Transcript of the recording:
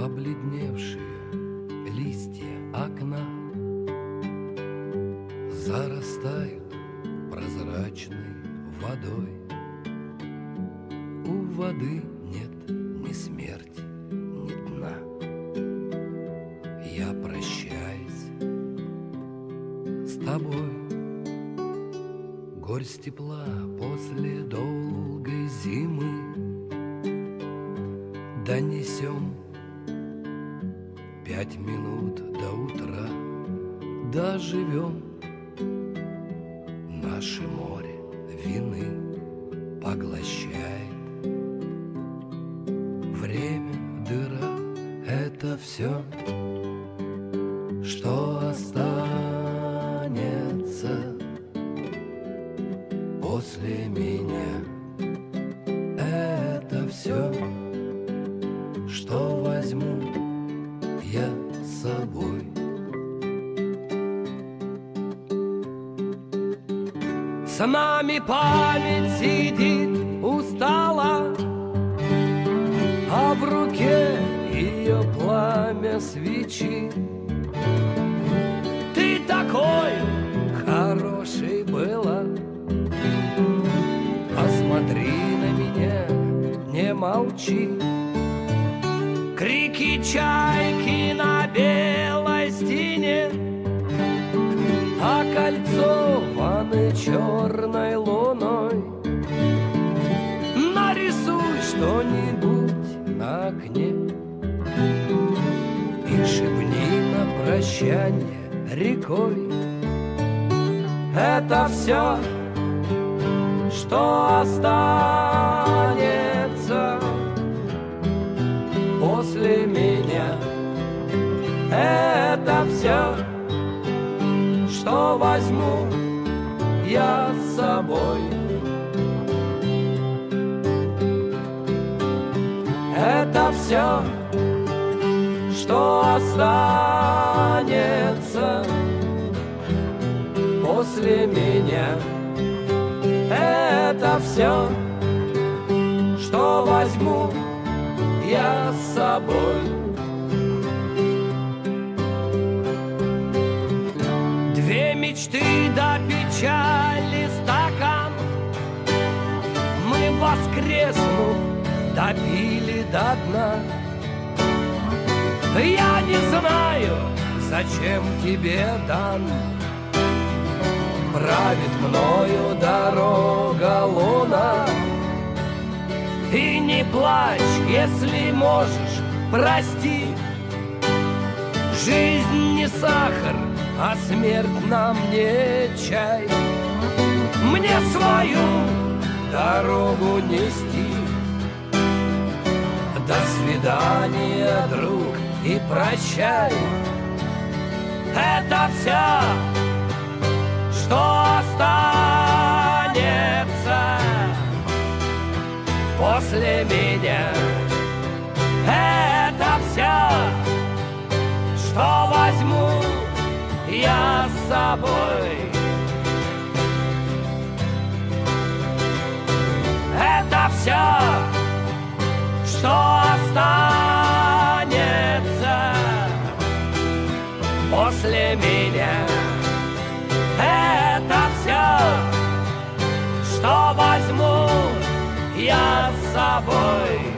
Побледневшие листья окна зарастают прозрачной водой. У воды нет ни смерти, ни дна. Я прощаюсь с тобой. Горсть тепла после долгой зимы донесем 5 минут до утра. Доживем. Наше море вины поглощает. Время, дыра — это все, что останется после меня. Это все, что возьму я с собой. С нами память сидит устала, а в руке ее пламя свечи. Ты такой хороший была, посмотри на меня, не молчи. Крики чайки на белой стене, окольцованы черной луной. Нарисуй что-нибудь на окне и шепни на прощание рекой. Это все, что останется после меня. Это все, что возьму я с собой. Это все, что останется после меня. Это все, что возьму я с собой. Две мечты до печали стакан мы, воскреснув, допили до дна. Я не знаю, зачем тебе дан. Правит мною дорога луна. И не плачь, если можешь, прости. Жизнь не сахар, а смерть нам не чай. Мне свою дорогу нести. До свидания, друг, и прощай. Это все, что останется после меня. Это все, что возьму я с собой. Это все, что останется после меня. Это все, что возьму я с собой.